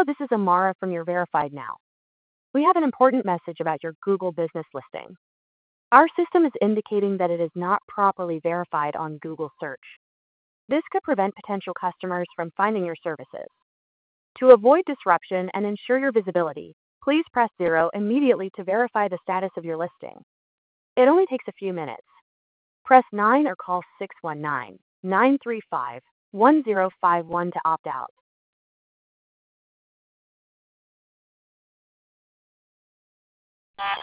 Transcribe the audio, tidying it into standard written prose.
Hello, this is Amara from your Verified Now. We have an important message about your Google business listing. Our system is indicating that it is not properly verified on Google search. This could prevent potential customers from finding your services. To avoid disruption and ensure your visibility, please press 0 immediately to verify the status of your listing. It only takes a few minutes. Press 9 or call 619-935-1051 to opt out.